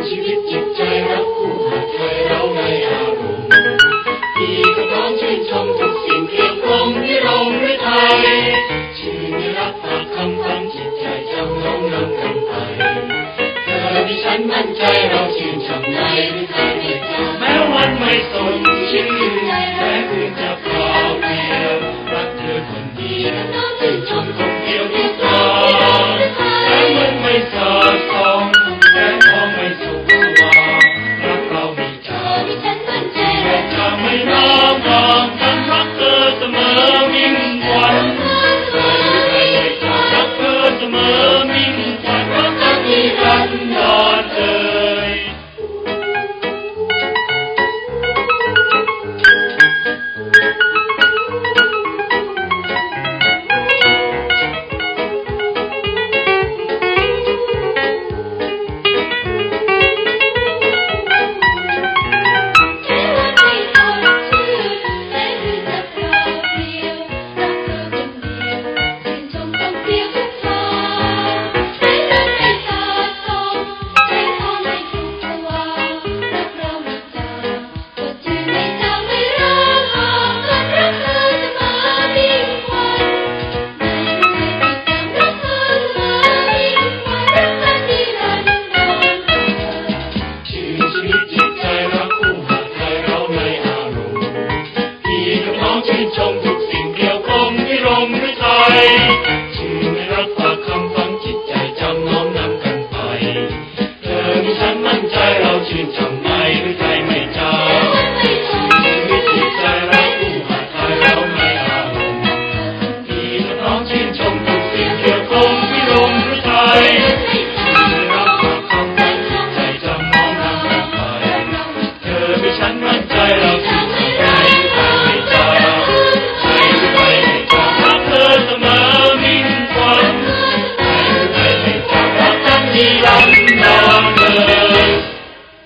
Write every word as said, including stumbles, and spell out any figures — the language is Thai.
ชีวิตจิตใจรักผู้หาไทยเราในอารมณ์พี่ก็พร้อมชื่นชมทุกสิ่งเพียงพร้อมที่เราไม่ไทยชื่นในรักฝากคำฟังจิตใจจำน้อมนำกันไปเธอดิฉันมั่นใจเราชื่นชมในฤทัยไม่จางแม้วันไม่สนชื่นแม้คืนจะเปล่าเปลี่ยวรักเธอคนเดียวชื่นชม